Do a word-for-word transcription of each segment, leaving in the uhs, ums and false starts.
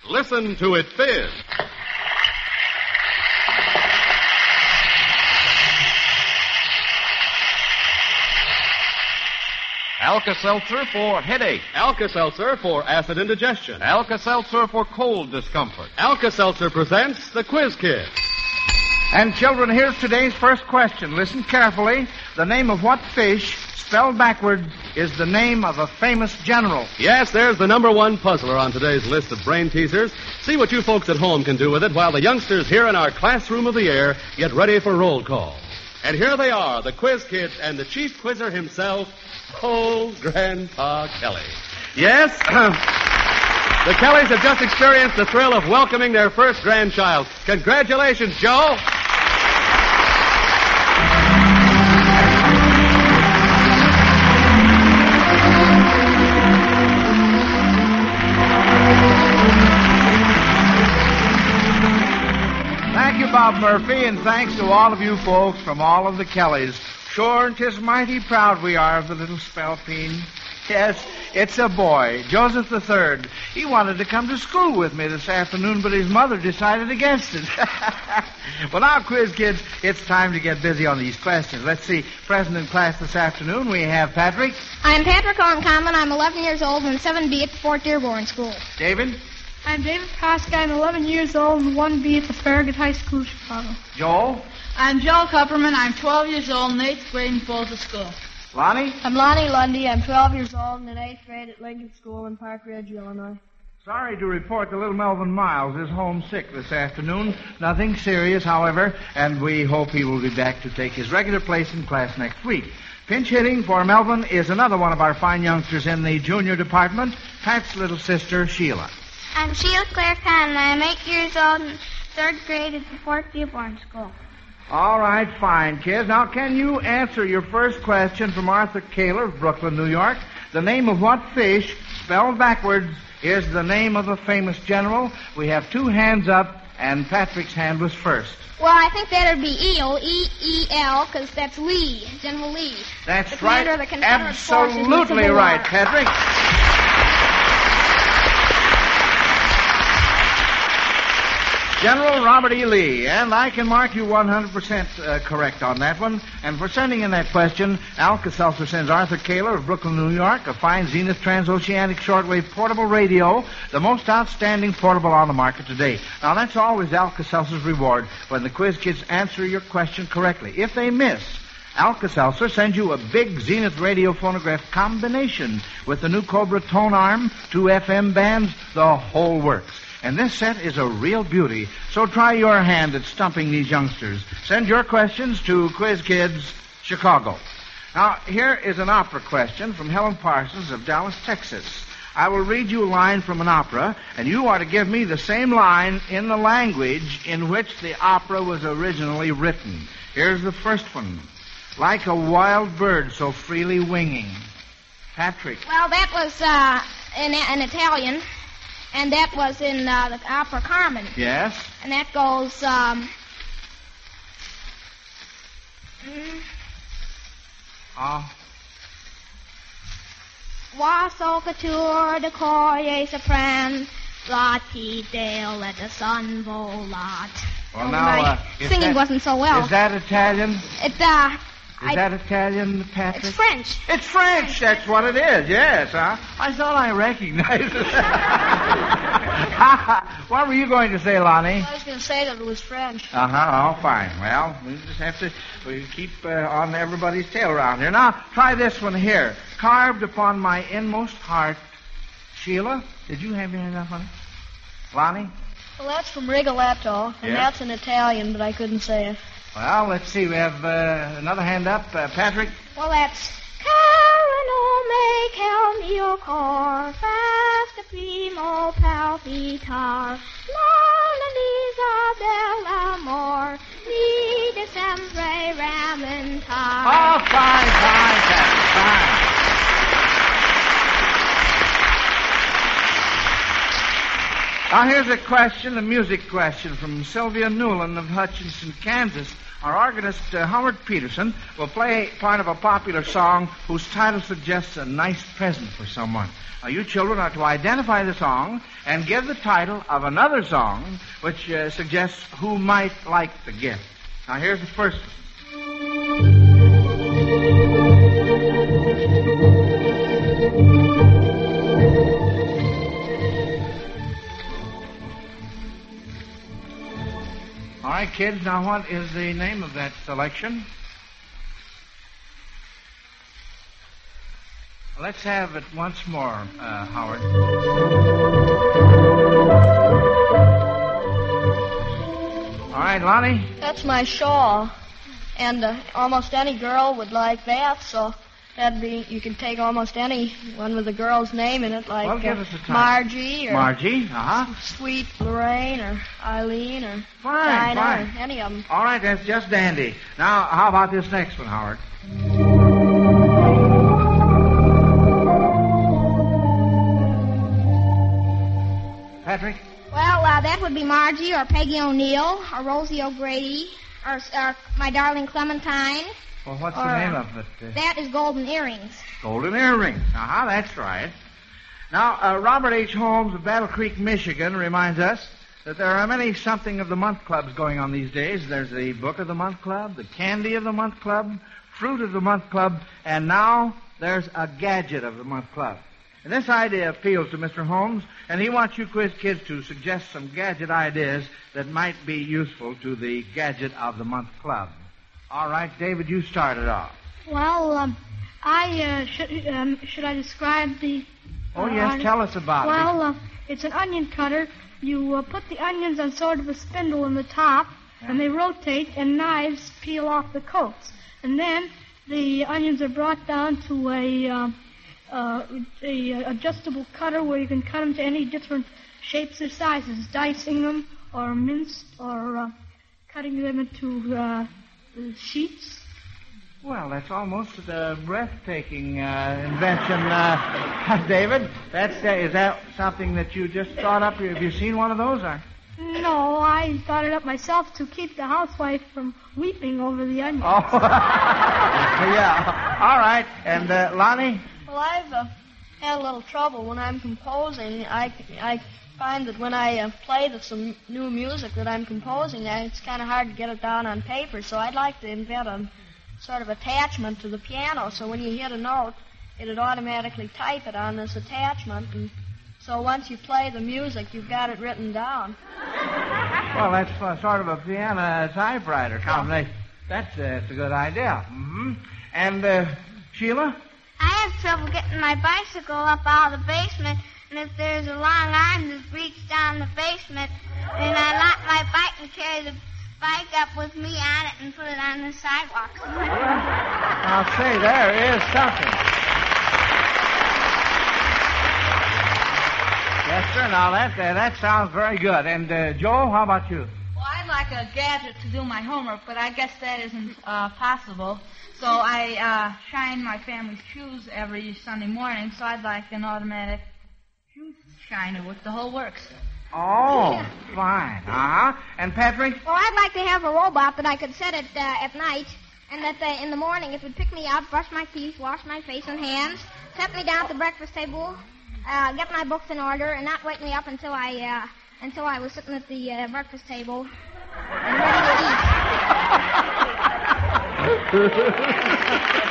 Listen to it fizz. Alka-Seltzer for headache. Alka-Seltzer for acid indigestion. Alka-Seltzer for cold discomfort. Alka-Seltzer presents the Quiz Kid. And children, here's today's first question. Listen carefully. The name of what fish, spelled backward, is the name of a famous general? Yes, there's the number one puzzler on today's list of brain teasers. See what you folks at home can do with it while the youngsters here in our classroom of the air get ready for roll call. And here they are, the Quiz Kids and the chief quizzer himself, old Grandpa Kelly. Yes, the Kellys have just experienced the thrill of welcoming their first grandchild. Congratulations, Joe. Thank you, Bob Murphy, and thanks to all of you folks from all of the Kellys. Sure, 'tis mighty proud we are of the little spalpeen. Yes, it's a boy, Joseph the Third. He wanted to come to school with me this afternoon, but his mother decided against it. Well, now, Quiz Kids, it's time to get busy on these questions. Let's see. Present in class this afternoon, we have Patrick. I'm Patrick Orncommon. I'm eleven years old and seven B at the Fort Dearborn School. David. I'm David Koska. I'm eleven years old and one B at the Farragut High School, Chicago. Joel. I'm Joel Kupperman. I'm twelve years old and eighth grade in Folsom School. Lonnie. I'm Lonnie Lundy. I'm twelve years old and in eighth grade at Lincoln School in Park Ridge, Illinois. Sorry to report that little Melvin Miles is homesick this afternoon. Nothing serious, however, and we hope he will be back to take his regular place in class next week. Pinch hitting for Melvin is another one of our fine youngsters in the junior department, Pat's little sister, Sheila. I'm Sheila Claire Cannon. I'm eight years old and third grade at the Fort Dearborn School. All right, fine, kids. Now, can you answer your first question from Arthur Kaler of Brooklyn, New York? The name of what fish, spelled backwards, is the name of a famous general? We have two hands up, and Patrick's hand was first. Well, I think that'd be eel, E E L, because that's Lee, General Lee. That's the right. commander of the Confederate forces in the Absolutely Civil right, War. Patrick. General Robert E. Lee, and I can mark you one hundred percent uh, correct on that one. And for sending in that question, Alka-Seltzer sends Arthur Kaler of Brooklyn, New York, a fine Zenith transoceanic shortwave portable radio, the most outstanding portable on the market today. Now, that's always Alka-Seltzer's reward when the quiz kids answer your question correctly. If they miss, Alka-Seltzer sends you a big Zenith radio phonograph combination with the new Cobra tone arm, two F M bands, the whole works. And this set is a real beauty, so try your hand at stumping these youngsters. Send your questions to Quiz Kids, Chicago. Now, here is an opera question from Helen Parsons of Dallas, Texas. I will read you a line from an opera, and you are to give me the same line in the language in which the opera was originally written. Here's the first one. Like a wild bird so freely winging. Patrick. Well, that was uh, in, in Italian. And that was in uh, the opera Carmen. Yes? And that goes, um... Mm, Oh. Wa so couture de coye sopran, Lottie Dale let the sun volat. Well, Oh, now, my uh, is singing that- wasn't so well. Is that Italian? It, uh... Is I, that Italian, Patrick? it's French. It's French. That's what it is. Yes, huh? I thought I recognized it. What were you going to say, Lonnie? I was going to say that it was French. Uh-huh. Oh, fine. Well, we just have to we keep uh, on everybody's tail around here. Now, try this one here. Carved upon my inmost heart. Sheila, did you have your hand up on it? Lonnie? Well, that's from Rigoletto, and Yeah. that's in Italian, but I couldn't say it. Well, let's see. We have uh, another hand up. Uh, Patrick? Well, that's... Carino me quel mio cor, fast primo palpitar, l'Isa dell'amor, mi de sempre ramentar. Oh, fine, fine, Patrick, fine. Now, here's a question, a music question from Sylvia Newland of Hutchinson, Kansas. Our organist, uh, Howard Peterson, will play part of a popular song whose title suggests a nice present for someone. Now, you children are to identify the song and give the title of another song which uh, suggests who might like the gift. Now, here's the first one. All right, kids, now what is the name of that selection? Let's have it once more, uh, Howard. All right, Lonnie? That's my shawl. And uh, almost any girl would like that, so that'd be, you can take almost any one with a girl's name in it, like Well, give uh, us a title. Margie or Margie, uh-huh. Sweet Lorraine or Eileen or Fine, Dinah fine. or any of them. All right, that's just dandy. Now, how about this next one, Howard? Patrick? Well, uh, that would be Margie or Peggy O'Neill or Rosie O'Grady or, or my darling Clementine. Well, what's Or, the name uh, of it? Uh, That is Golden Earrings. Golden Earrings. Uh-huh, that's right. Now, uh, Robert H. Holmes of Battle Creek, Michigan, reminds us that there are many something of the month clubs going on these days. There's the Book of the Month Club, the Candy of the Month Club, Fruit of the Month Club, and now there's a Gadget of the Month Club. And this idea appeals to Mister Holmes, and he wants you quiz kids to suggest some gadget ideas that might be useful to the Gadget of the Month Club. All right, David, you start it off. Well, um, I uh, should um, should I describe the? Oh, uh, yes, arti- tell us about Well, uh, it's an onion cutter. You uh, put the onions on sort of a spindle in the top, and they rotate, and knives peel off the coats. And then the onions are brought down to a, uh, uh, a adjustable cutter where you can cut them to any different shapes or sizes, dicing them or minced or uh, cutting them into uh, sheets. Well, that's almost a breathtaking uh, invention, uh, David. That's uh, is that something that you just thought up? Have you seen one of those? Or? No, I thought it up myself to keep the housewife from weeping over the onions. Oh, yeah. All right. And uh, Lonnie? Well, I've uh, had a little trouble when I'm composing. I, I find that when I uh, play the, some new music that I'm composing, uh, it's kind of hard to get it down on paper, so I'd like to invent a sort of attachment to the piano, so when you hit a note, it'd automatically type it on this attachment, and so once you play the music, you've got it written down. Well, that's uh, sort of a piano typewriter combination. That's, uh, that's a good idea. Mm-hmm. And, uh, Sheila? I have trouble getting my bicycle up out of the basement, and if there's a long arm that reaches down the basement, then I lock my bike and carry the bike up with me on it and put it on the sidewalk. I'll say, there is something. Yes, sir. Now, that uh, that sounds very good. And, uh, Joe, how about you? Well, I'd like a gadget to do my homework, but I guess that isn't uh, possible. So I uh, shine my family's shoes every Sunday morning, so I'd like an automatic shoe shiner with the whole works. Oh, fine. Uh-huh. And Patrick? Well, I'd like to have a robot that I could set it uh, at night, and that uh, in the morning it would pick me up, brush my teeth, wash my face and hands, set me down at the breakfast table, uh, get my books in order, and not wake me up until I uh, until I was sitting at the uh, breakfast table and ready to eat.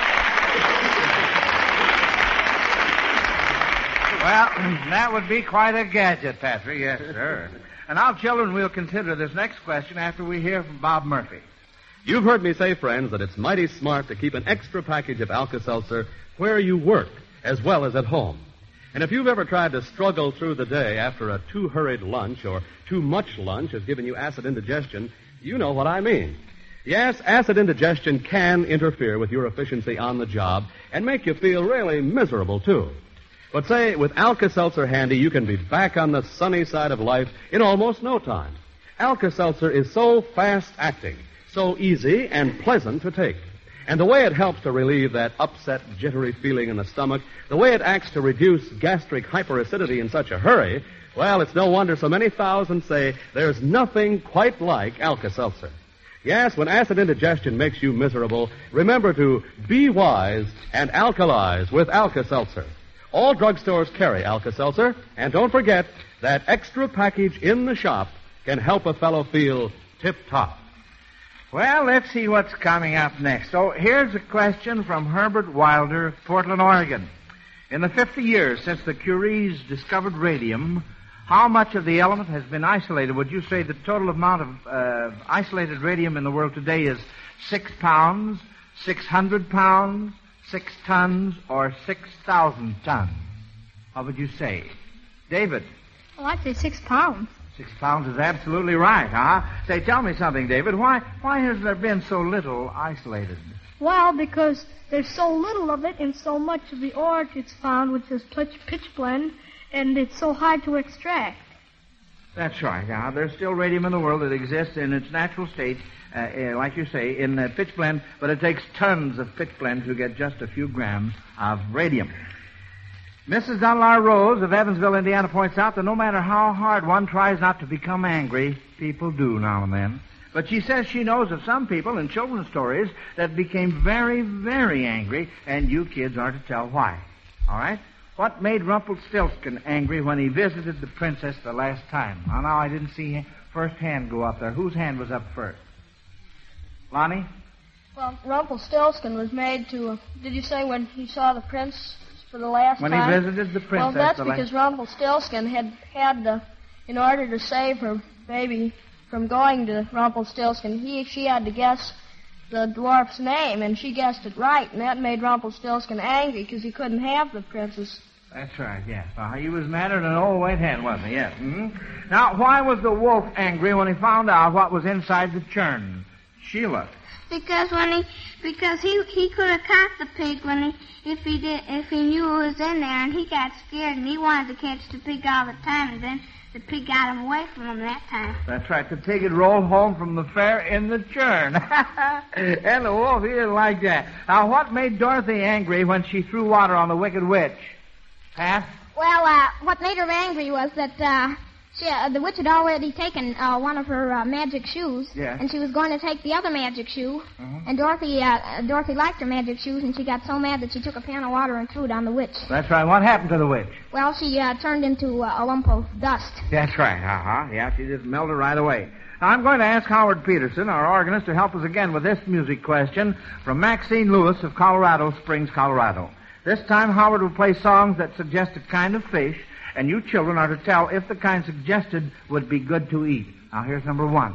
Well, that would be quite a gadget, Patrick. Yes, sir. And now, children, we'll consider this next question after we hear from Bob Murphy. You've heard me say, friends, that it's mighty smart to keep an extra package of Alka-Seltzer where you work as well as at home. And if you've ever tried to struggle through the day after a too hurried lunch or too much lunch has given you acid indigestion, you know what I mean. Yes, acid indigestion can interfere with your efficiency on the job and make you feel really miserable, too. But say, with Alka-Seltzer handy, you can be back on the sunny side of life in almost no time. Alka-Seltzer is so fast-acting, so easy and pleasant to take. And the way it helps to relieve that upset, jittery feeling in the stomach, the way it acts to reduce gastric hyperacidity in such a hurry, well, it's no wonder so many thousands say there's nothing quite like Alka-Seltzer. Yes, when acid indigestion makes you miserable, remember to be wise and alkalize with Alka-Seltzer. All drugstores carry Alka-Seltzer, and don't forget that extra package in the shop can help a fellow feel tip-top. Well, let's see what's coming up next. So here's a question from Herbert Wilder of Portland, Oregon. In the fifty years since the Curies discovered radium, how much of the element has been isolated? Would you say the total amount of uh, isolated radium in the world today is six pounds, six hundred pounds, six tons, or six thousand tons? How would you say? David? Well, I'd say six pounds. Six pounds is absolutely right, huh? Say, tell me something, David. Why, why has there been so little isolated? Well, because there's so little of it in so much of the ore it's found, which is pitch, pitch blende, and it's so hard to extract. That's right. Now, there's still radium in the world that exists in its natural state, uh, uh, like you say, in uh, pitch blende, but it takes tons of pitch blende to get just a few grams of radium. Missus Dunlar Rose of Evansville, Indiana, points out that no matter how hard one tries not to become angry, people do now and then. But she says she knows of some people in children's stories that became very, very angry, and you kids are to tell why. All right? What made Rumpelstiltskin angry when he visited the princess the last time? Oh, no, I didn't see first hand go up there. Whose hand was up first? Lonnie? Well, Rumpelstiltskin was made to, uh, did you say when he saw the prince for the last when time? When he visited the princess. Well, that's the because last... Rumpelstiltskin had had, uh, in order to save her baby from going to Rumpelstiltskin, he she had to guess the dwarf's name, and she guessed it right, and that made Rumpelstiltskin angry because he couldn't have the princess. That's right, yes. Uh, he was madder than an old white hen, wasn't he? Yes. Mm-hmm. Now, why was the wolf angry when he found out what was inside the churn? Sheila. Because when he, because he he could have caught the pig when he, if he did, if he knew it was in there, and he got scared and he wanted to catch the pig all the time, and then the pig got him away from him that time. That's right. The pig had rolled home from the fair in the churn. And the wolf, he didn't like that. Now, what made Dorothy angry when she threw water on the Wicked Witch? Pat? Well, uh, what made her angry was that uh, she, uh, the witch had already taken uh, one of her uh, magic shoes, yeah. and she was going to take the other magic shoe. Mm-hmm. And Dorothy, uh, Dorothy liked her magic shoes, and she got so mad that she took a pan of water and threw it on the witch. That's right. What happened to the witch? Well, she uh, turned into uh, a lump of dust. That's right. Uh-huh. Yeah, she just melted right away. Now, I'm going to ask Howard Peterson, our organist, to help us again with this music question from Maxine Lewis of Colorado Springs, Colorado. This time, Howard will play songs that suggest a kind of fish, and you children are to tell if the kind suggested would be good to eat. Now, here's number one.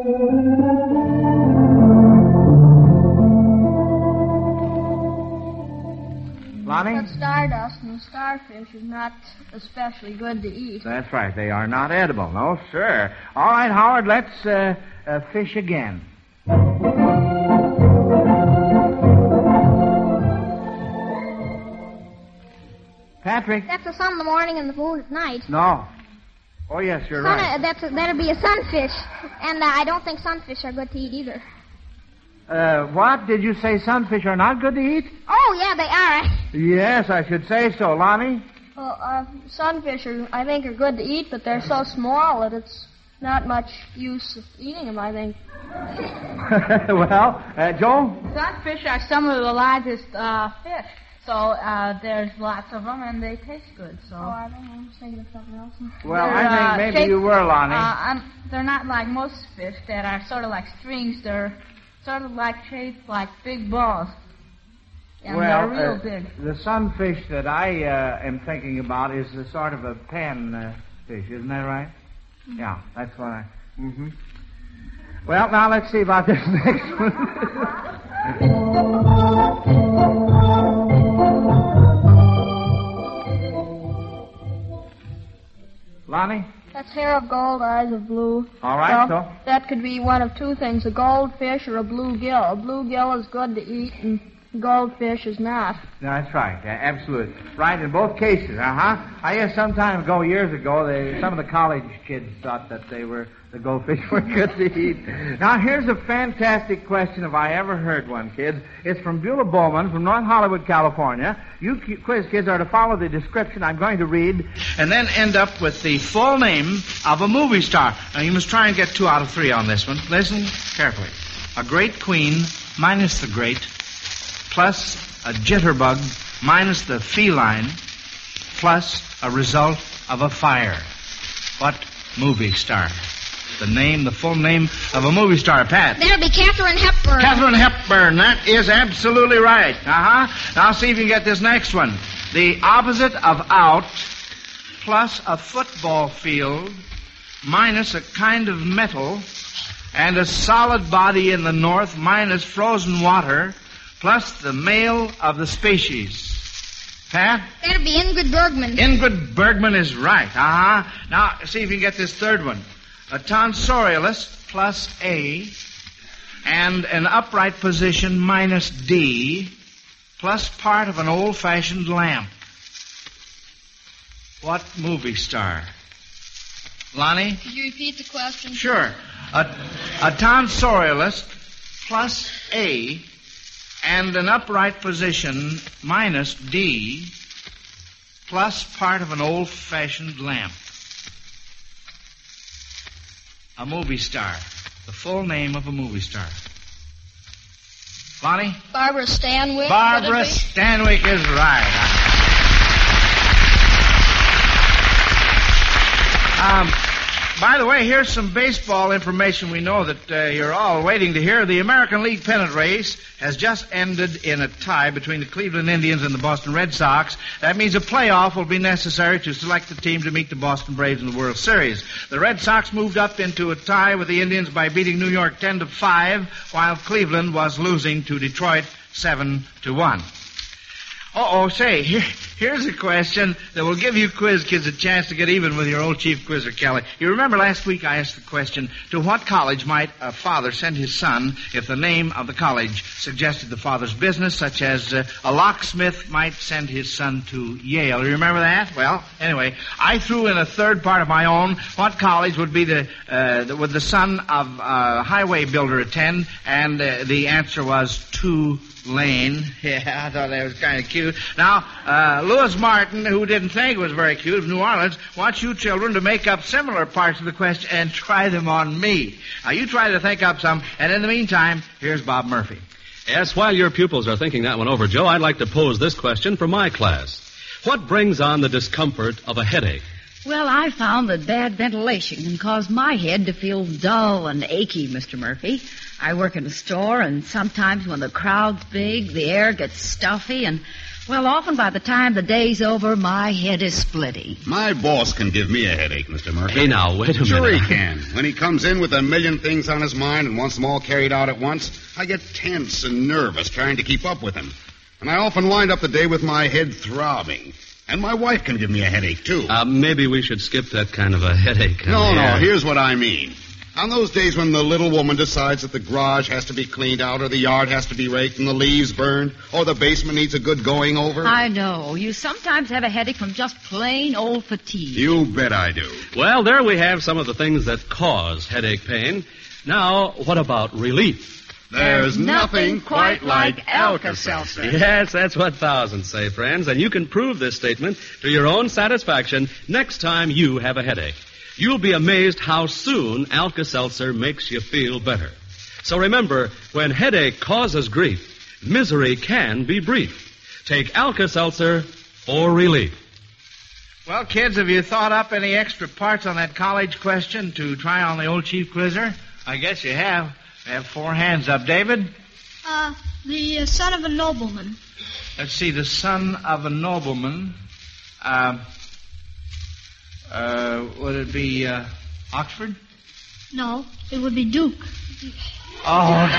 Lonnie? But stardust and starfish is not especially good to eat. That's right. They are not edible. No, sir. All right, Howard, let's uh, uh, fish again. Patrick? That's the sun in the morning and the moon at night. No. Oh, yes, you're sun, right. Uh, that's a, that'd be a sunfish. And uh, I don't think sunfish are good to eat either. Uh, what? Did you say sunfish are not good to eat? Oh, yeah, they are. Yes, I should say so. Lonnie? Well, uh, sunfish are, I think, are good to eat, but they're so small that it's not much use of eating them, I think. Well, uh, Joe? Sunfish are some of the largest uh, fish. So uh, there's lots of them, and they taste good. So. Oh, I don't know. I was thinking of something else. Well, They're, I think uh, maybe shaped, you were, Lonnie. Uh, I'm, they're not like most fish that are sort of like strings. They're sort of like shaped like big balls. And well, they're real uh, big. The sunfish that I uh, am thinking about is a sort of a pan uh, fish. Isn't that right? Mm-hmm. Yeah, that's what I... Mm-hmm. Well, now let's see about this next one. Lonnie? That's hair of gold, eyes of blue. All right, well, so? That could be one of two things, a goldfish or a bluegill. A bluegill is good to eat, and goldfish is not. That's right, uh, absolutely. Right in both cases, uh-huh. I guess some time ago, years ago, they, some of the college kids thought that they were, the goldfish were good to eat. Now, here's a fantastic question if I ever heard one, kids. It's from Beulah Bowman from North Hollywood, California. You quiz kids are to follow the description I'm going to read and then end up with the full name of a movie star. Now, you must try and get two out of three on this one. Listen carefully. a great queen minus the great, plus a jitterbug minus the feline, plus a result of a fire. What movie star? The name, the full name of a movie star, Pat. That'll be Katharine Hepburn. Katharine Hepburn. That is absolutely right. Uh-huh. Now see if you can get this next one. The opposite of out plus a football field minus a kind of metal and a solid body in the north minus frozen water plus the male of the species. Pat? That'll be Ingrid Bergman. Ingrid Bergman is right. Uh-huh. Now, see if you can get this third one. A tonsorialist plus A and an upright position minus D plus part of an old-fashioned lamp. What movie star? Lonnie? Could you repeat the question? Sure. A, a tonsorialist plus A and an upright position minus D plus part of an old-fashioned lamp. A movie star. The full name of a movie star. Bonnie? Barbara Stanwyck. Barbara Stanwyck is right. Um, by the way, here's some baseball information we know that uh, you're all waiting to hear. The American League pennant race has just ended in a tie between the Cleveland Indians and the Boston Red Sox. That means a playoff will be necessary to select the team to meet the Boston Braves in the World Series. The Red Sox moved up into a tie with the Indians by beating New York ten to five, while Cleveland was losing to Detroit seven to one. Uh-oh, say, here, here's a question that will give you quiz kids a chance to get even with your old chief quizzer, Kelly. You remember last week I asked the question, to what college might a father send his son if the name of the college suggested the father's business, such as uh, a locksmith might send his son to Yale? You remember that? Well, anyway, I threw in a third part of my own. What college would be the, uh, the would the son of a highway builder attend? And uh, the answer was two. Lane. Yeah, I thought that was kind of cute. Now, uh, Lewis Martin, who didn't think it was very cute, of New Orleans, wants you children to make up similar parts of the question and try them on me. Now, you try to think up some, and in the meantime, here's Bob Murphy. Yes, while your pupils are thinking that one over, Joe, I'd like to pose this question for my class. What brings on the discomfort of a headache? Well, I found that bad ventilation can cause my head to feel dull and achy, Mister Murphy. I work in a store, and sometimes when the crowd's big, the air gets stuffy, and, well, often by the time the day's over, my head is splitty. My boss can give me a headache, Mister Murphy. Hey, now, wait a sure minute. Sure he can. When he comes in with a million things on his mind and wants them all carried out at once, I get tense and nervous trying to keep up with him. And I often wind up the day with my head throbbing. And my wife can give me a headache, too. Uh, maybe we should skip that kind of a headache. No, no, here's what I mean. On those days when the little woman decides that the garage has to be cleaned out, or the yard has to be raked and the leaves burned, or the basement needs a good going over. I know. You sometimes have a headache from just plain old fatigue. You bet I do. Well, there we have some of the things that cause headache pain. Now, what about relief? There's, There's nothing quite like Alka-Seltzer. Yes, that's what thousands say, friends, and you can prove this statement to your own satisfaction next time you have a headache. You'll be amazed how soon Alka-Seltzer makes you feel better. So remember, when headache causes grief, misery can be brief. Take Alka-Seltzer for relief. Well, kids, have you thought up any extra parts on that college question to try on the old chief quizzer? I guess you have. I have four hands up. David? Uh, the uh, son of a nobleman. Let's see, the son of a nobleman. Uh, uh, would it be uh, Oxford? No, it would be Duke. Oh,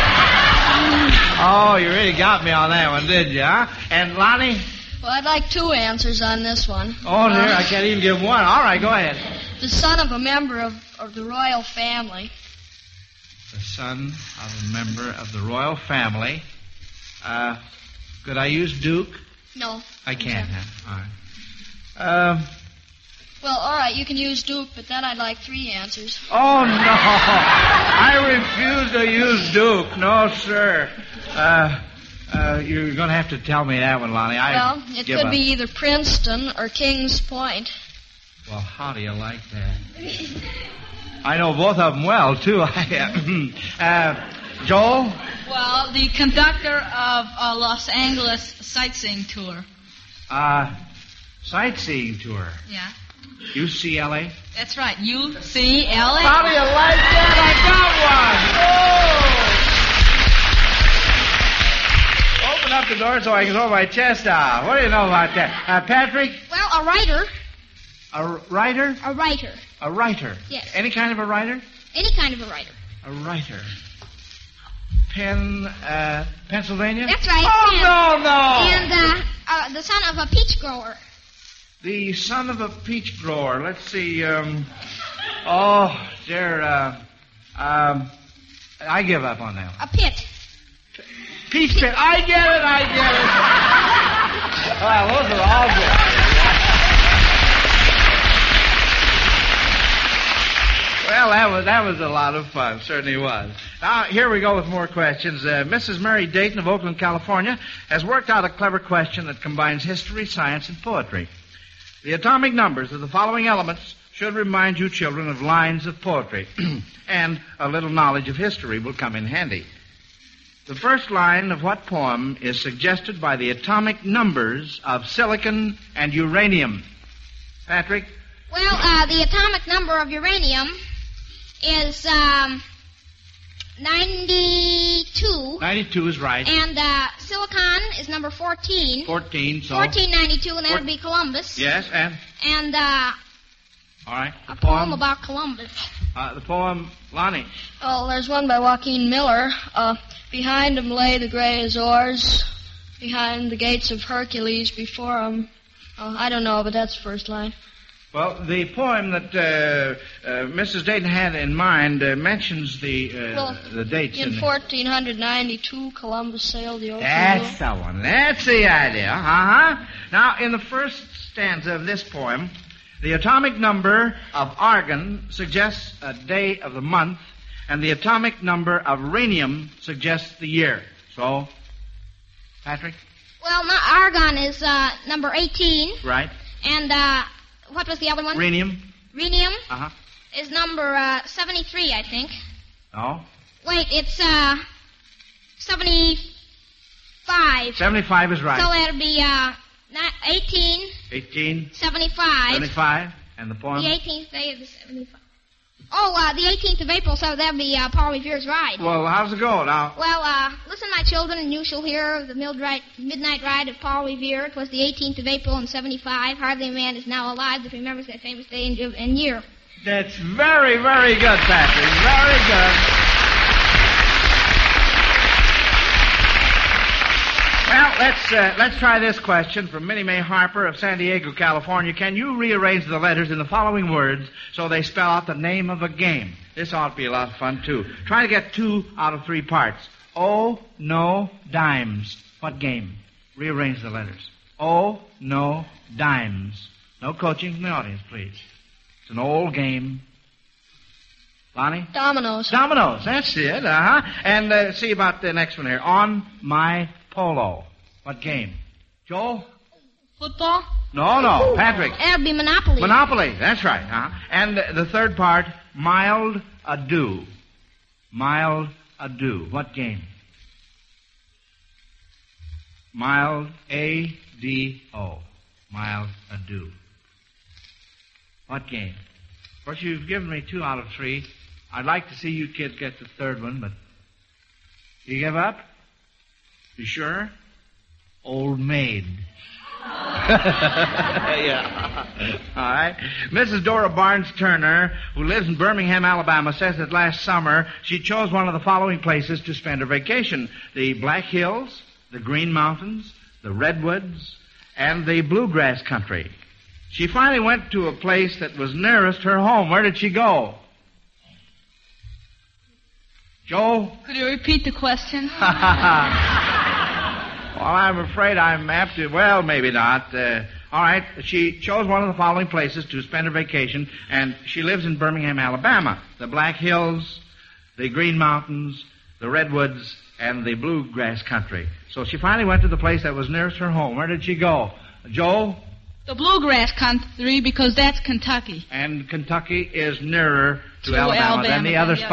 oh, you really got me on that one, did you, huh? And Lonnie? Well, I'd like two answers on this one. Oh, dear, uh, I can't even give one. All right, go ahead. The son of a member of, of the royal family. The son of a member of the royal family. Uh, could I use Duke? No. I can't, huh? All right. Um... Well, all right, you can use Duke, but then I'd like three answers. Oh, no. I refuse to use Duke. No, sir. Uh, uh, you're going to have to tell me that one, Lonnie. I well, it could up. be either Princeton or Kings Point. Well, how do you like that? I know both of them well, too. I, uh, Joel? Well, the conductor of a Los Angeles sightseeing tour. Uh, sightseeing tour. Yeah. U C L A? That's right. U C L A. How do you like that? I got one! Oh! Open up the door so I can throw my chest out. What do you know about that? Uh, Patrick? Well, a writer. A writer? A writer. A writer? Yes. Any kind of a writer? Any kind of a writer. A writer. Penn, uh, Pennsylvania? That's right. Oh, and, no, no! And uh, uh, the son of a peach grower. The son of a peach grower. Let's see. Um, oh, dear. Uh, um, I give up on that one. A pit. Peach pit. I get it. I get it. Well, those are all good. Well, that was that was a lot of fun. Certainly was. Now, here we go with more questions. Uh, Missus Mary Dayton of Oakland, California, has worked out a clever question that combines history, science, and poetry. The atomic numbers of the following elements should remind you children of lines of poetry, and a little knowledge of history will come in handy. The first line of what poem is suggested by the atomic numbers of silicon and uranium? Patrick? Well, uh, the atomic number of uranium is um, ninety-two. ninety-two is right. And uh, silicon is number fourteen. fourteen, so... fourteen ninety-two, and that would be Columbus. Yes, and? And uh, all right. a poem about Columbus. Uh, the poem, Lonnie. Oh, there's one by Joaquin Miller. Uh, behind him lay the gray Azores, behind the gates of Hercules, before him. Oh, I don't know, but that's the first line. Well, the poem that uh, uh, Missus Dayton had in mind uh, mentions the uh, well, the dates. In in fourteen ninety-two, Columbus sailed the ocean. That's the one. That's the idea. Uh-huh. Now, in the first stanza of this poem, the atomic number of argon suggests a day of the month, and the atomic number of rhenium suggests the year. So, Patrick? Well, no, argon is uh, number eighteen. Right. And uh, what was the other one? Rhenium. Rhenium Uh-huh. is number uh, seventy-three, I think. Oh? Wait, it's uh, seventy-five. seventy-five is right. So that'll be uh, eighteen. eighteen. seventy-five. seventy-five. And the poem? The eighteenth day of the seventy-five. Oh, uh, the eighteenth of April, so that'll be uh, Paul Revere's ride. Well, how's it go now? Well, uh, listen, my children, and you shall hear of the midnight, midnight ride of Paul Revere. It was the eighteenth of April in seventy-five. Hardly a man is now alive that remembers that famous day and, and year. That's very, very good, Patrick. Very good. Well, let's uh, let's try this question from Minnie Mae Harper of San Diego, California. Can you rearrange the letters in the following words so they spell out the name of a game? This ought to be a lot of fun, too. Try to get two out of three parts. Oh, no, dimes. What game? Rearrange the letters. Oh, no, dimes. No coaching from the audience, please. It's an old game. Lonnie? Dominoes. Dominoes, that's it, uh-huh. And uh, see about the next one here. On my polo. What game? Joel? Football? No, no. Patrick? That'll be Monopoly. Monopoly, that's right, huh? And uh, the third part, mild adieu. Mild adieu. What game? Mild, A D O. Mild adieu. What game? Of course, you've given me two out of three. I'd like to see you kids get the third one, but you give up? You sure? Old maid. Yeah. All right. Missus Dora Barnes Turner, who lives in Birmingham, Alabama, says that last summer she chose one of the following places to spend her vacation: the Black Hills, the Green Mountains, the Redwoods, and the Bluegrass Country. She finally went to a place that was nearest her home. Where did she go? Joe? Could you repeat the question? Well, I'm afraid I'm apt to. Well, maybe not. Uh, all right. She chose one of the following places to spend her vacation, and she lives in Birmingham, Alabama. The Black Hills, the Green Mountains, the Redwoods, and the Bluegrass Country. So she finally went to the place that was nearest her home. Where did she go? Joe? The Bluegrass Country, because that's Kentucky. And Kentucky is nearer to, To Alabama, Alabama than the than other the spots. others.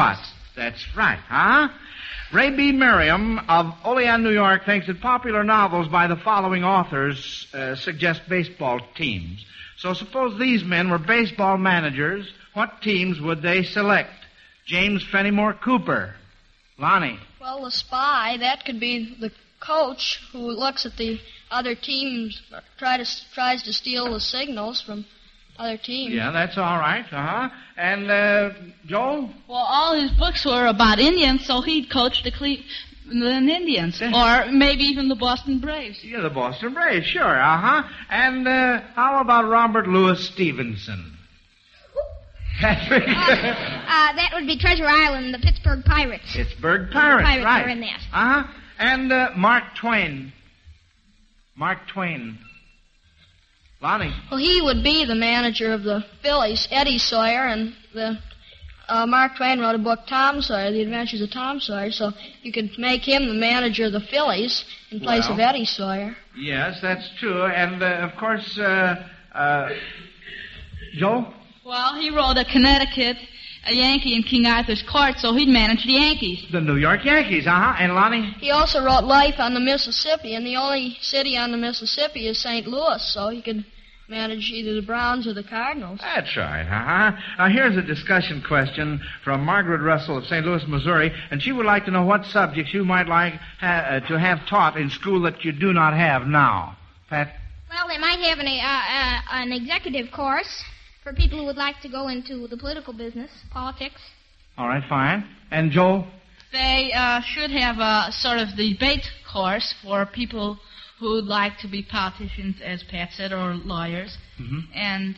That's right, huh? Ray B. Merriam of Olean, New York, thinks that popular novels by the following authors uh, suggest baseball teams. So suppose these men were baseball managers, what teams would they select? James Fenimore Cooper. Lonnie. Well, the spy, that could be the coach who looks at the other teams, try to, tries to steal the signals from other teams. Yeah, that's all right, uh-huh. And, uh, Joel? Well, all his books were about Indians, so he'd coach the Cleveland Indians, or maybe even the Boston Braves. Yeah, the Boston Braves, sure, uh-huh. And, uh, how about Robert Louis Stevenson? That's pretty good. Uh, uh, that would be Treasure Island, the Pittsburgh Pirates. Pittsburgh Pirates, Pirates right. are in that. Uh-huh. And, uh, Mark Twain. Mark Twain. Lonnie. Well, he would be the manager of the Phillies, Eddie Sawyer, and the uh, Mark Twain wrote a book, Tom Sawyer, The Adventures of Tom Sawyer, so you could make him the manager of the Phillies in place Well, of Eddie Sawyer. Yes, that's true. And, uh, of course, uh, uh, Joel? Well, he wrote a Connecticut, a Yankee in King Arthur's court, so he'd manage the Yankees. The New York Yankees, uh-huh. And Lonnie? He also wrote Life on the Mississippi, and the only city on the Mississippi is Saint Louis, so he could manage either the Browns or the Cardinals. That's right, uh-huh. Now, here's a discussion question from Margaret Russell of Saint Louis, Missouri, and she would like to know what subjects you might like ha- uh, to have taught in school that you do not have now. Pat? Well, they might have an, uh, uh, an executive course for people who would like to go into the political business, politics. All right, fine. And Joel? They uh, should have a sort of debate course for people who would like to be politicians, as Pat said, or lawyers. Mm-hmm. And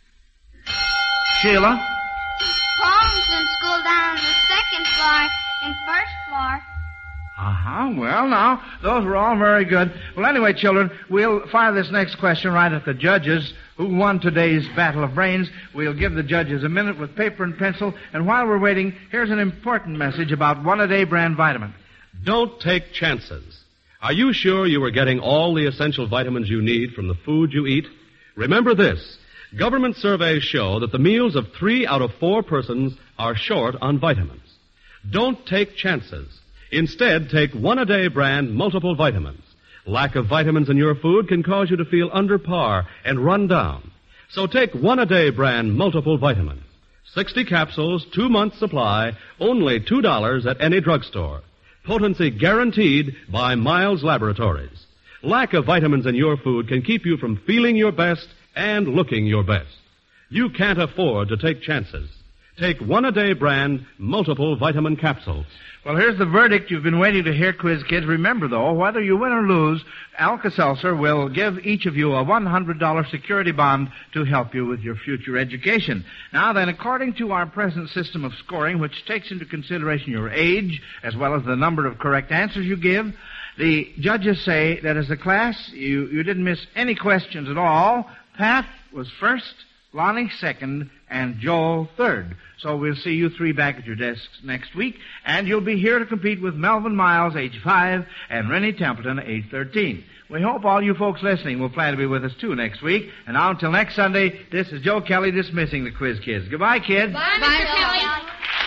Sheila? Poems in school down on the second floor and first floor. Uh-huh. Well, now, those were all very good. Well, anyway, children, we'll fire this next question right at the judges who won today's Battle of Brains. We'll give the judges a minute with paper and pencil, and while we're waiting, here's an important message about one-a-day brand vitamin. Don't take chances. Are you sure you are getting all the essential vitamins you need from the food you eat? Remember this. Government surveys show that the meals of three out of four persons are short on vitamins. Don't take chances. Instead, take one-a-day brand multiple vitamins. Lack of vitamins in your food can cause you to feel under par and run down. So take one-a-day brand multiple vitamins. Sixty capsules, two months supply, only two dollars at any drugstore. Potency guaranteed by Miles Laboratories. Lack of vitamins in your food can keep you from feeling your best and looking your best. You can't afford to take chances. Take one-a-day brand multiple vitamin capsules. Well, here's the verdict you've been waiting to hear, quiz kids. Remember, though, whether you win or lose, Alka-Seltzer will give each of you a one hundred dollars security bond to help you with your future education. Now then, according to our present system of scoring, which takes into consideration your age as well as the number of correct answers you give, the judges say that as a class, you, you didn't miss any questions at all. Pat was first, Lonnie second, and Joel third. So we'll see you three back at your desks next week, and you'll be here to compete with Melvin Miles, age five, and Rennie Templeton, age thirteen. We hope all you folks listening will plan to be with us, too, next week. And now, until next Sunday, this is Joe Kelly dismissing the quiz kids. Goodbye, kids. Bye, Mister Kelly.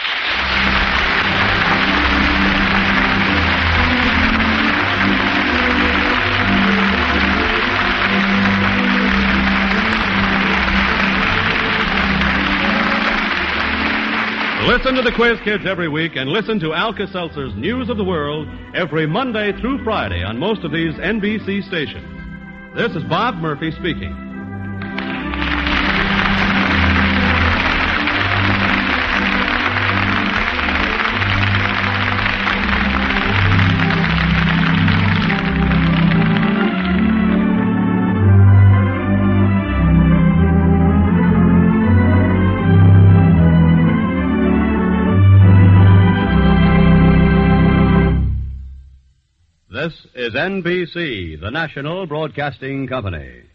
Listen to the Quiz Kids every week and listen to Alka-Seltzer's News of the World every Monday through Friday on most of these N B C stations. This is Bob Murphy speaking. This is N B C, the national broadcasting company.